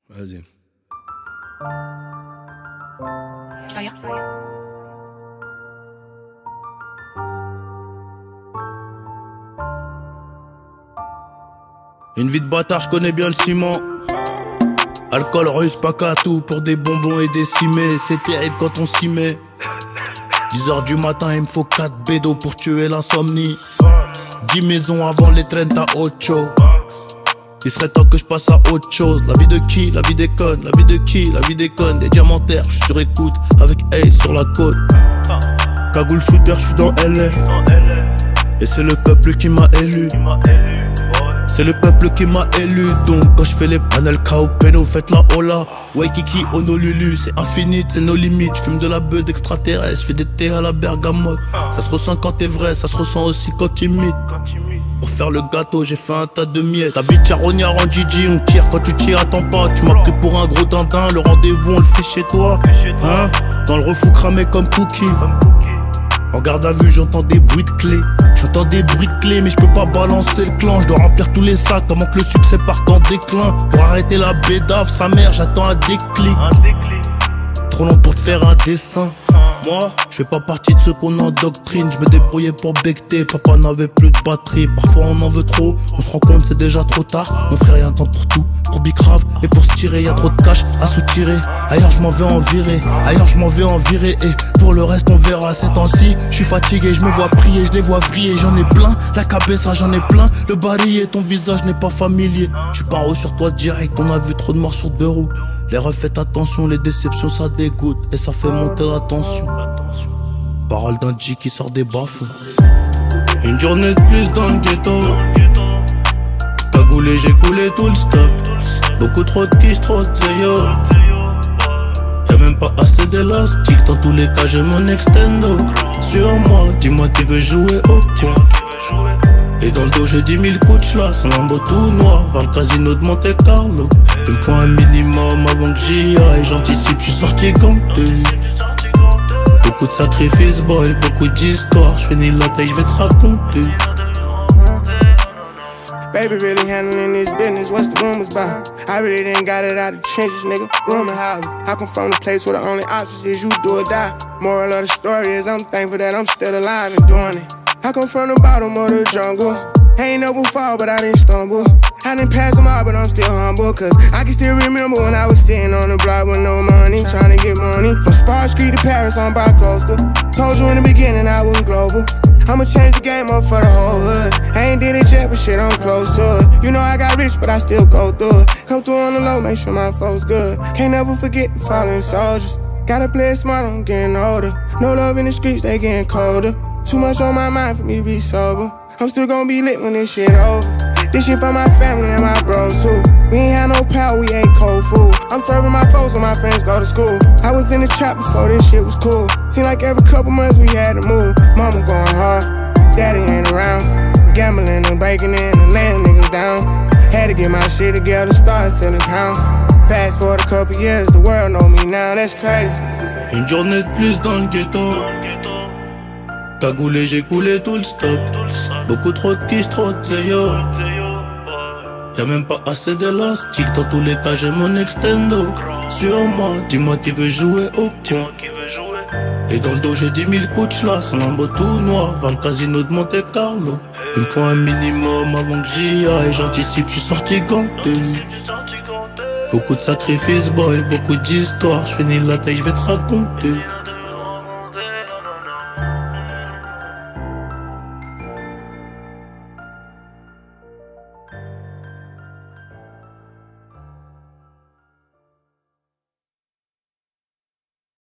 Vas-y. Saya. Une vie de bâtard, je connais bien le ciment. Alcool russe, pas qu'à tout pour des bonbons et des cimets. C'est terrible quand on s'y met. 10h du matin, il me faut 4 bédos pour tuer l'insomnie. 10 maisons avant les trains à Ocho. Il serait temps que je passe à autre chose. La vie de qui? La vie des connes. La vie de qui? La vie des connes. Des diamantaires, je suis sur écoute avec Ace sur la côte. Cagoule shooter, je suis dans LA. Et c'est le peuple qui m'a élu. C'est le peuple qui m'a élu. Donc quand je fais les panels KO Peno, faites la hola. Waikiki, Honolulu, c'est infini, c'est nos limites. Je fume de la beuh d'extraterrestre, je fais des thés à la bergamote. Ça se ressent quand t'es vrai, ça se ressent aussi quand t'imites. Pour faire le gâteau, j'ai fait un tas de miettes. Ta vie charognard en Gigi, on tire quand tu t'y attends pas. Tu m'as pris pour un gros dindin, le rendez-vous on le fait chez toi. Hein? Dans le refou cramé comme Cookie. En garde à vue, j'entends des bruits de clés. J'entends des bruits de clés, mais je peux pas balancer le clan. Je dois remplir tous les sacs avant que le succès parte en déclin. Pour arrêter la bédave, sa mère, j'attends un déclic. Trop long pour te faire un dessin. Moi, je fais pas partie de ceux qu'on endoctrine. Je me débrouillais pour becter, papa n'avait plus de batterie. Parfois on en veut trop, on se rend compte c'est déjà trop tard. On ferait rien de temps pour tout, pour bicrave. Et pour se tirer, y'a trop de cash à soutirer. Ailleurs je m'en vais en virer, ailleurs je m'en vais en virer. Et pour le reste on verra ces temps-ci. Je suis fatigué, je me vois prier, je les vois vriller. J'en ai plein, la cabessa j'en ai plein. Le barillet, ton visage n'est pas familier. Je suis pas haut sur toi direct, on a vu trop de morts sur 2 roues. Les refs, faites attention, les déceptions ça dégoûte. Et ça fait monter la tension. Parole d'un G qui sort des bas-fonds. Une journée de plus dans le ghetto. Cagoulé, j'ai coulé tout le stock. Beaucoup trop de quiche, trop de zéyo. Y'a même pas assez d'élastique. Dans tous les cas j'ai mon extendo. Sur moi, dis-moi qui veut jouer au coin. Et dans le dos j'ai 10 000 coups de chlasse. Un lambeau tout noir vers le casino de Monte Carlo. Il me faut un minimum avant que j'y aille. J'anticipe, j'suis sorti ganté. Beaucoup de sacrifices, boy, beaucoup d'histoires. J'finis la taille, j'vais te raconter. Baby really handling this business, what's the rumors about? I really didn't got it out of the trenches, nigga, rumor house. I come from the place where the only option is you do or die. Moral of the story is I'm thankful that I'm still alive and doing it. I come from the bottom of the jungle. Ain't never fall, but I didn't stumble. I didn't pass them all, but I'm still humble. Cause I can still remember when I was sitting on the block with no money, trying to get money. From Spar Street to Paris on Bi-Coastal. Told you in the beginning I was global. I'ma change the game up for the whole hood. I ain't did it yet, but shit, I'm close to it. You know I got rich, but I still go through it. Come through on the low, make sure my folks good. Can't never forget the fallen soldiers. Gotta play it smart, I'm getting older. No love in the streets, they getting colder. Too much on my mind for me to be sober. I'm still gon' be lit when this shit over. This shit for my family and my bros too. We ain't had no power, we ate cold food. I'm serving my folks when my friends go to school. I was in the trap before this shit was cool. Seemed like every couple months we had to move. Mama going hard, daddy ain't around. Gambling and breaking in and laying niggas down. Had to get my shit together, start selling pounds. Fast forward a couple years, the world know me now, that's crazy. Une journée de plus dans le ghetto. Cagoulé, j'ai coulé tout le stock. Beaucoup trop de quiche, trop de zéyo. Y'a même pas assez d'élastique. Dans tous les cas j'ai mon extendo. Sur moi, dis-moi qui veut jouer au coin. Et dans le dos j'ai 10 000 coups de chlasse. Un lambeau tout noir vers le casino de Monte Carlo. Il me faut un minimum avant que j'y aille. J'anticipe, j'suis sorti ganté. Beaucoup de sacrifices, boy, beaucoup d'histoires. J'finis la taille, j'vais te raconter.